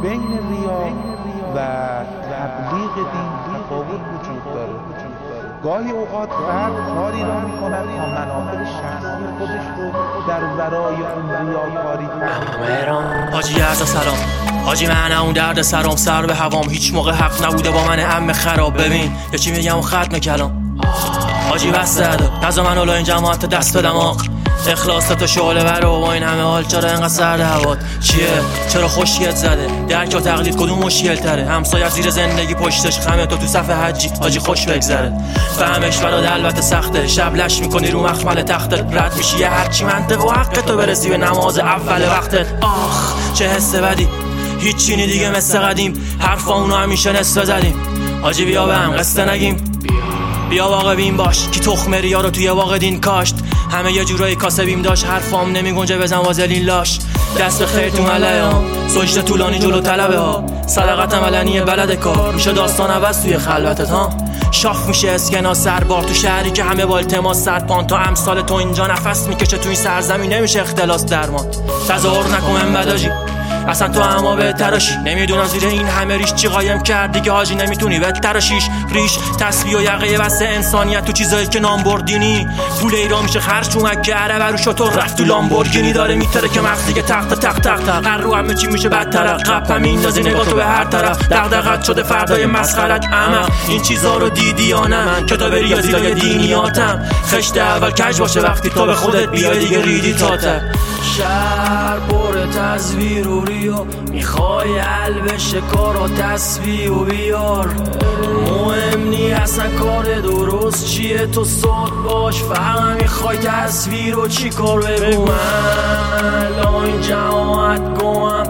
بین ریا و تبلیغ دین تفاوت وجود داره. گاهی اوقات فرد کاری را میکند تا منافع شخصی خودش رو در ورای اون ریاکاری مهران حاجی عرض سلام. حاجی من اون درد سرام سر به هوام، هیچ موقع حق نبوده با من عم خراب. ببین یه چی میگم و ختم کلام. حاجی بس زده نزا من اولا این جماعت دست به دماغ. اخلاص تا شعله برو با این همه حال چرا اینقدر سرد هوات؟ چیه چرا خوشگلت زده؟ درک و تقلید کدوم مشکل تره؟ همسایت زیر زندگی پشتش خمه، تو صف حجی حاجی خوش بگذره. فهمش برات البته سخته، شب لش میکنی رو مخمل تختت، رد میشی یه هرچی منطق و حق تو برسی به نماز اول وقتت. آخ چه حس بدی، هیچی نی دیگه مثل قدیم، حرفا اونو همیشه نصف زدیم. حاجی بیا به هم قصه نگیم، بیا واقع بین باش کی تخم ریا رو توی واقع دین کاشت. همه یه جورایی کاسبیم داشت، حرفام نمیگنجه بزن وازلین لاش. دست به خیر تو ملعام، سجده طولانی جلو طلبه ها، صدقت علنی بلد کار میشه داستان عوض توی خلوتت ها. شاف میشه اسکنا سربار تو شهری که همه با التماس سرپان، تا امثال تو اینجا نفس میکشه تو این سرزمین نمیشه اختلاس درمان. تظاهر نکن من بداجی اصلا تو اما به تراشی، نمیدونم زیر این همه ریش چی قایم کرد دیگه حاجی، نمیتونی به تراشیش ریش تسبیح و یقه واسه انسانیت تو چیزایی که نام بردینی. پول ایران میشه خرج تو مکه عرب رو شطور رفت تو لامبورگینی، داره میتره که مغز دیگه تخت تخت تخت هر رو همه چی میشه بدتر. قپ هم میندازی نگاه تو به هر طرف، دغدغت شده فردای مسخرت اما این چیزا رو دیدی یا نه؟ من کتاب ریاضی دینیاتم، خشت اول کج باشه وقتی تو به خودت بیای دیگه ریدی تاته. شهر پر تصویر و ریو، میخوای حل بشه کار و تصویر و بیار. مهم نی اصلا کار درست چیه، تو صد باش فهم میخوای تصویر و چی کار. بگو من این جماعت گوهم،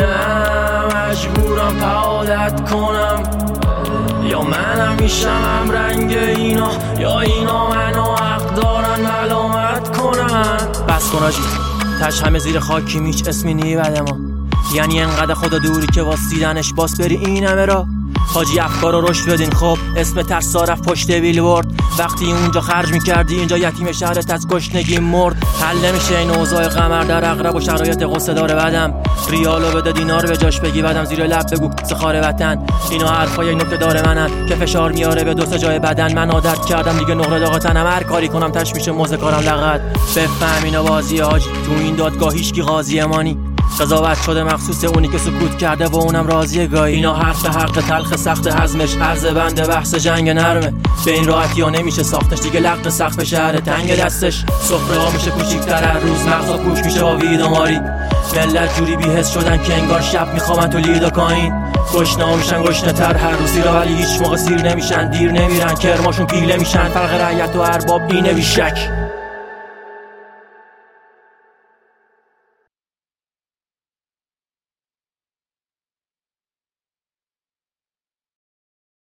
نه مجبورم پعادت کنم، یا من همیشم رنگ اینا، یا اینا منو حق دارن ملامت کنن. بس کن آجی تش همه زیر خاکیم، هیچ اسمی نی بده ما، یعنی انقدر خدا دوری که واسیدنش باس بری این همه را. حاجی افکار رو رشد بدین، خب اسم ترسا رفت پشت بیلبورد، وقتی اونجا خرج میکردی اینجا یتیم شهرت از گشنگی مرد. حل نمیشه این اوضاع قمر در اغرب و شرایط غصه داره بدم، ریالو بده دینار به جاش بگی بدم زیر لب بگو سخار وطن. اینا حرفای نکته داره منن که فشار میاره به دو سه جای بدن، من عادت کردم دیگه نقره داغتنم، هر کاری کنم تش میشه موزه کارم لغت. بفهم اینا بازی حاجی، تو این دادگاه هیچکی قاضی مانی، قضاوت شده مخصوص اونی که سکوت کرده و اونم راضیه گاهی. اینا حرف حق تلخ سخت هضمش، عرض بنده بحث جنگ نرمه، به این راحتی ها نمیشه ساختش دیگه. لق سقف شهر تنگ دستش، سفره ها میشه کوچیک‌تر هر روز، مغزا پوش میشه با وید و ماری. ملت جوری بی‌حس شدن که انگار شب میخوابن تو لید و کاین، گشنه میشن گشنه تر هر روزی را، ولی هیچ موقع سیر نمیشن، دیر نمیرن کرماشون پیله میشن. فرق رعیت و ارباب اینه بیشک.